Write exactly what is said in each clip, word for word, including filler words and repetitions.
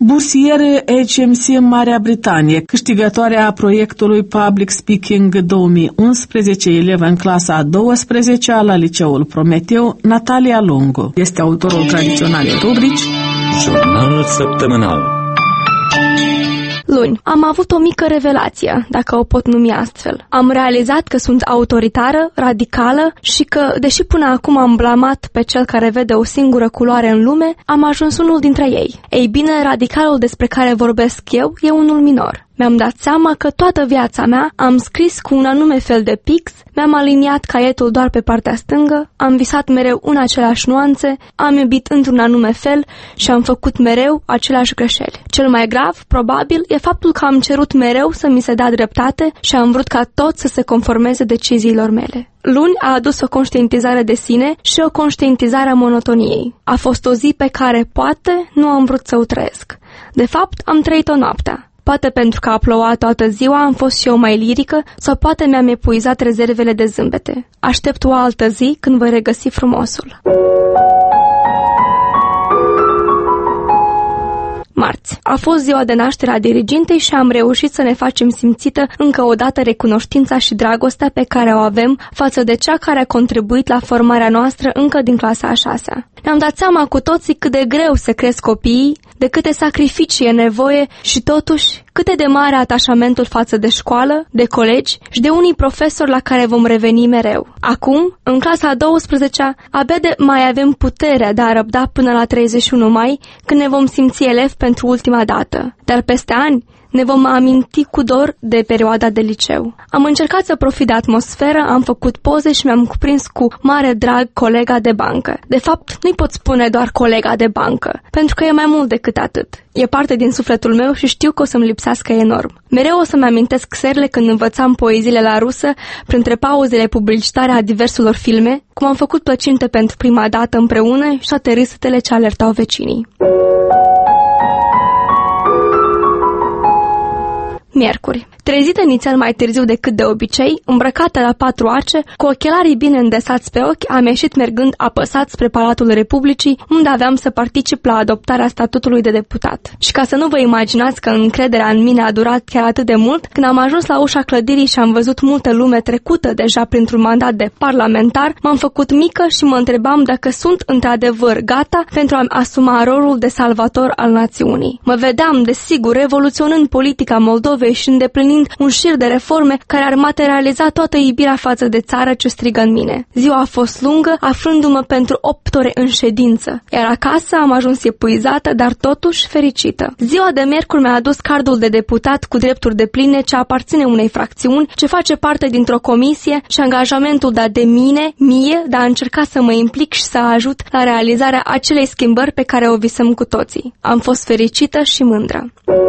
Bursiere H M C în Marea Britanie, câștigătoarea proiectului Public Speaking două mii unsprezece, elevă în clasa a douăsprezecea la Liceul Prometeu, Natalia Lungu. Este autorul tradiționalei rubrici Jurnalul săptămânal. Luni, am avut o mică revelație, dacă o pot numi astfel. Am realizat că sunt autoritară, radicală și că, deși până acum am blamat pe cel care vede o singură culoare în lume, am ajuns unul dintre ei. Ei bine, radicalul despre care vorbesc eu e unul minor. Mi-am dat seama că toată viața mea am scris cu un anume fel de pix, mi-am aliniat caietul doar pe partea stângă, am visat mereu în aceleași nuanțe, am iubit într-un anume fel și am făcut mereu aceleași greșeli. Cel mai grav, probabil, e faptul că am cerut mereu să mi se dea dreptate și am vrut ca toți să se conformeze deciziilor mele. Luni a adus o conștientizare de sine și o conștientizare a monotoniei. A fost o zi pe care, poate, nu am vrut să o trăiesc. De fapt, am trăit-o noaptea. Poate pentru că a plouat toată ziua am fost și eu mai lirică sau poate mi-am epuizat rezervele de zâmbete. Aștept o altă zi când voi regăsi frumosul. Marți. A fost ziua de naștere a dirigintei și am reușit să ne facem simțită încă o dată recunoștința și dragostea pe care o avem față de cea care a contribuit la formarea noastră încă din clasa a șasea. Ne-am dat seama cu toții cât de greu se cresc copiii, de câte sacrificii e nevoie și totuși cât de mare atașamentul față de școală, de colegi și de unii profesori la care vom reveni mereu. Acum, în clasa a douăsprezecea, abia de mai avem puterea de a răbda până la treizeci și unu mai, când ne vom simți elevi pentru ultima dată. Dar peste ani ne vom aminti cu dor de perioada de liceu. Am încercat să profit de atmosferă, am făcut poze și mi-am cuprins cu mare drag colega de bancă. De fapt, nu-i pot spune doar colega de bancă, pentru că e mai mult decât atât. E parte din sufletul meu și știu că o să-mi lipsească enorm. Mereu o să-mi amintesc serile când învățam poeziile la rusă, printre pauzele publicitare a diverselor filme, cum am făcut plăcinte pentru prima dată împreună și toate râsetele ce alertau vecinii. Miercuri. Trezită inițial mai târziu decât de obicei, îmbrăcată la patru ace, cu ochelarii bine îndesați pe ochi, am ieșit mergând apăsat spre Palatul Republicii, unde aveam să particip la adoptarea statutului de deputat. Și ca să nu vă imaginați că încrederea în mine a durat chiar atât de mult, când am ajuns la ușa clădirii și am văzut multă lume trecută deja printr-un mandat de parlamentar, m-am făcut mică și mă întrebam dacă sunt într-adevăr gata pentru a-mi asuma rolul de salvator al națiunii. Mă vedeam, desigur, revoluționând politica Moldovei și îndeplinind un șir de reforme care ar materializa toată iubirea față de țară ce strigă în mine. Ziua a fost lungă, aflându-mă pentru opt ore în ședință, iar acasă am ajuns epuizată, dar totuși fericită. Ziua de miercuri mi-a adus cardul de deputat cu drepturi depline ce aparține unei fracțiuni, ce face parte dintr-o comisie și angajamentul dat de mine, mie, de a încerca să mă implic și să ajut la realizarea acelei schimbări pe care o visăm cu toții. Am fost fericită și mândră.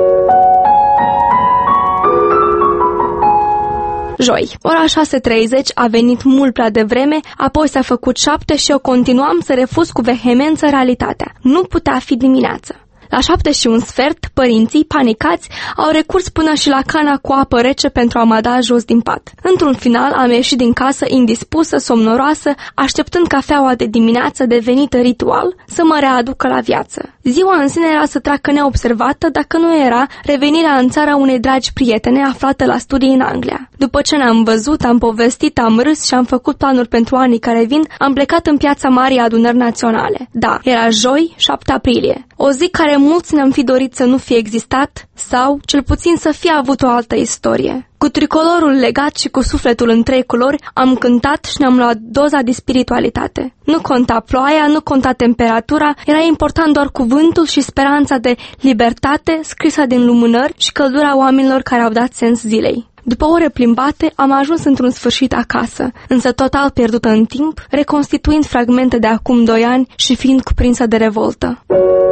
Joi. Ora șase treizeci a venit mult prea devreme, apoi s-a făcut șapte și eu continuam să refuz cu vehemență realitatea. Nu putea fi dimineață. La șapte și un sfert, părinții, panicați, au recurs până și la cana cu apă rece pentru a mă da jos din pat. Într-un final am ieșit din casă indispusă, somnoroasă, așteptând cafeaua de dimineață devenită ritual să mă readucă la viață. Ziua în sine era să treacă neobservată dacă nu era revenirea în țara unei dragi prietene aflate la studii în Anglia. După ce ne-am văzut, am povestit, am râs și am făcut planuri pentru anii care vin, am plecat în Piața Marii Adunări Naționale. Da, era joi, șapte aprilie. O zi care mulți ne-am fi dorit să nu fie existat sau, cel puțin, să fie avut o altă istorie. Cu tricolorul legat și cu sufletul în trei culori, am cântat și ne-am luat doza de spiritualitate. Nu conta ploaia, nu conta temperatura, era important doar cuvântul și speranța de libertate scrisă din lumânări și căldura oamenilor care au dat sens zilei. După ore plimbate, am ajuns într-un sfârșit acasă, însă total pierdută în timp, reconstituind fragmente de acum doi ani și fiind cuprinsă de revoltă.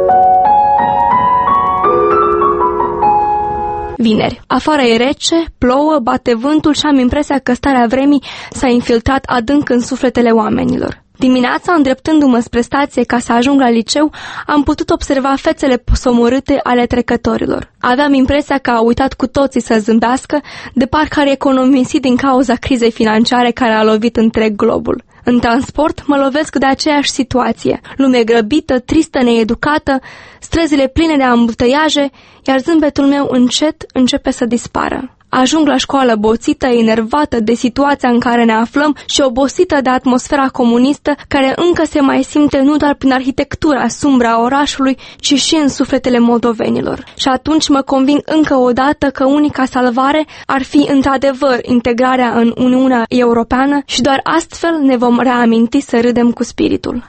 Vineri. Afară e rece, plouă, bate vântul și am impresia că starea vremii s-a infiltrat adânc în sufletele oamenilor. Dimineața, îndreptându-mă spre stație ca să ajung la liceu, am putut observa fețele posomorâte ale trecătorilor. Aveam impresia că au uitat cu toții să zâmbească, de parcă ar economisi din cauza crizei financiare care a lovit întreg globul. În transport mă lovesc de aceeași situație, lume grăbită, tristă, needucată, străzile pline de ambuteiaje, iar zâmbetul meu încet începe să dispară. Ajung la școală boțită, enervată de situația în care ne aflăm și obosită de atmosfera comunistă care încă se mai simte nu doar prin arhitectura sumbră a orașului, ci și în sufletele moldovenilor. Și atunci mă conving încă o dată că unica salvare ar fi într-adevăr integrarea în Uniunea Europeană și doar astfel ne vom reaminti să râdem cu spiritul.